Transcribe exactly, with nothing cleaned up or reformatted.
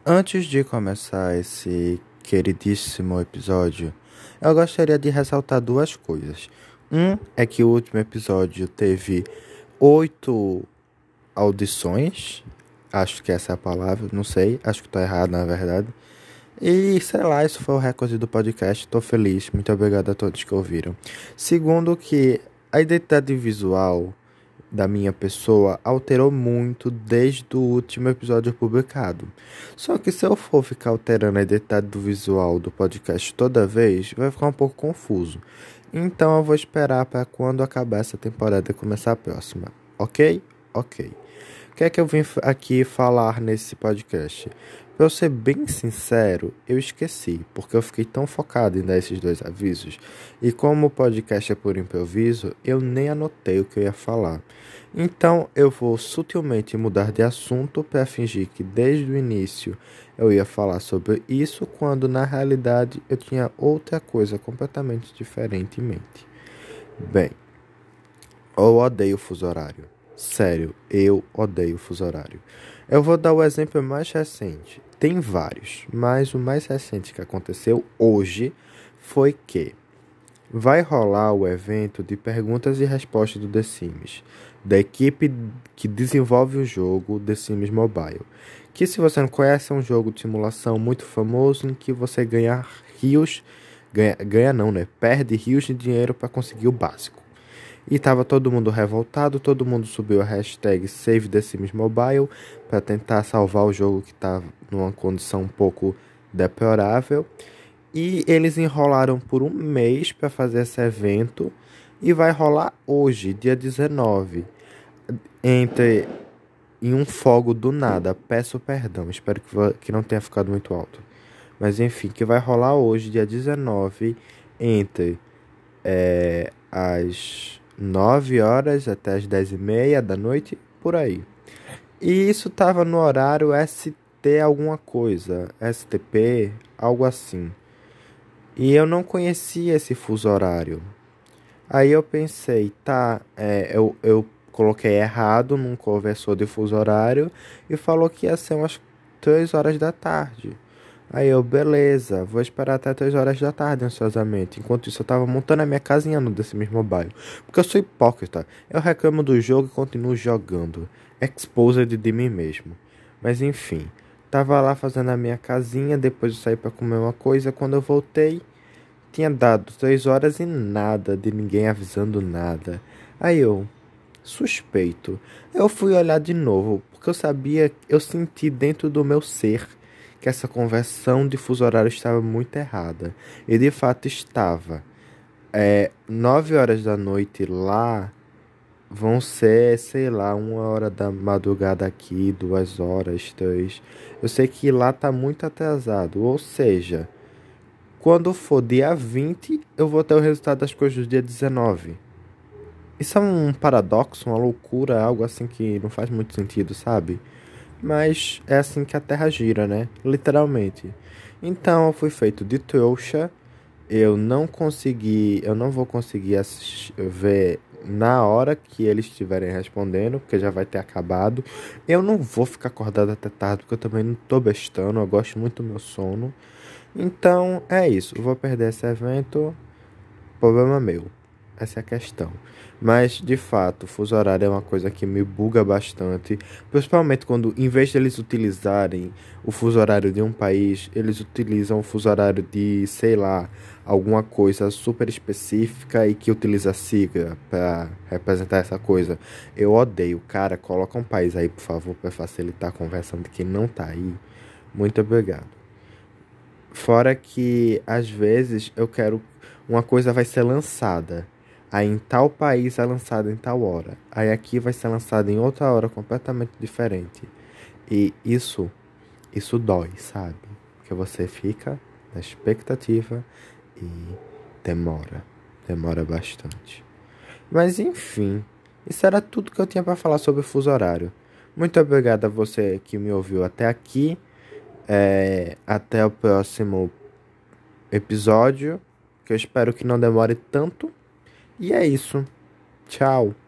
Antes de começar esse queridíssimo episódio, eu gostaria de ressaltar duas coisas. Um é que o último episódio teve oito audições, acho que essa é a palavra, não sei, acho que estou errado na verdade. E sei lá, isso foi o recorde do podcast, estou feliz, muito obrigado a todos que ouviram. Segundo, que a identidade visual da minha pessoa alterou muito desde o último episódio publicado. Só que se eu for ficar alterando a identidade do visual do podcast toda vez, vai ficar um pouco confuso. Então eu vou esperar para quando acabar essa temporada e começar a próxima. Ok? Ok. O que é que eu vim aqui falar nesse podcast? Pra eu ser bem sincero, eu esqueci, porque eu fiquei tão focado em dar esses dois avisos, e como o podcast é por improviso, eu nem anotei o que eu ia falar. Então eu vou sutilmente mudar de assunto para fingir que desde o início eu ia falar sobre isso, quando na realidade eu tinha outra coisa completamente diferente em mente. Bem, eu odeio fuso horário. Sério, eu odeio fuso horário. Eu vou dar o exemplo mais recente. Tem vários, mas o mais recente que aconteceu hoje foi que vai rolar o evento de perguntas e respostas do The Sims, da equipe que desenvolve o jogo The Sims Mobile. Que, se você não conhece, é um jogo de simulação muito famoso em que você ganha rios, ganha, ganha não, né? Perde rios de dinheiro para conseguir o básico. E tava todo mundo revoltado, todo mundo subiu a hashtag Save The Sims Mobile para tentar salvar o jogo que estava numa condição um pouco deplorável. E eles enrolaram por um mês para fazer esse evento e vai rolar hoje, dia dezenove, entre em um fogo do nada. Peço perdão, espero que, que não tenha ficado muito alto. Mas enfim, que vai rolar hoje, dia dezenove, entre é, as nove horas até as dez e meia da noite, por aí. E isso tava no horário S T alguma coisa, S T P, algo assim. E eu não conhecia esse fuso horário. Aí eu pensei, tá, é, eu, eu coloquei errado num conversor de fuso horário e falou que ia ser umas três horas da tarde. Aí eu, beleza, vou esperar até três horas da tarde, ansiosamente. Enquanto isso, eu tava montando a minha casinha no The Sims Mobile. Porque eu sou hipócrita. Eu reclamo do jogo e continuo jogando. Exposed de mim mesmo. Mas enfim, tava lá fazendo a minha casinha. Depois eu saí pra comer uma coisa. Quando eu voltei, tinha dado três horas e nada, de ninguém avisando nada. Aí eu, suspeito. Eu fui olhar de novo, porque eu sabia, eu senti dentro do meu ser que essa conversão de fuso horário estava muito errada. E de fato estava. É, nove horas da noite lá vão ser, sei lá, uma hora da madrugada aqui, duas horas, três. Eu sei que lá tá muito atrasado. Ou seja, quando for dia vinte, eu vou ter o resultado das coisas do dia dezenove. Isso é um paradoxo, uma loucura, algo assim que não faz muito sentido, sabe? Mas é assim que a Terra gira, né? Literalmente. Então eu fui feito de trouxa. Eu não consegui, eu não vou conseguir assistir, ver na hora que eles estiverem respondendo, porque já vai ter acabado. Eu não vou ficar acordado até tarde, porque eu também não tô bestando, eu gosto muito do meu sono. Então é isso, eu vou perder esse evento, problema meu. Essa é a questão. Mas, de fato, o fuso horário é uma coisa que me buga bastante. Principalmente quando, em vez de eles utilizarem o fuso horário de um país, eles utilizam o fuso horário de, sei lá, alguma coisa super específica e que utiliza sigla para representar essa coisa. Eu odeio. Cara, coloca um país aí, por favor, para facilitar a conversa de quem não tá aí. Muito obrigado. Fora que, às vezes, eu quero... Uma coisa vai ser lançada. Aí em tal país é lançada em tal hora. Aí aqui vai ser lançada em outra hora completamente diferente. E isso, isso dói, sabe? Porque você fica na expectativa e demora. Demora bastante. Mas enfim, isso era tudo que eu tinha para falar sobre o fuso horário. Muito obrigado a você que me ouviu até aqui. É, até o próximo episódio, que eu espero que não demore tanto. E é isso. Tchau.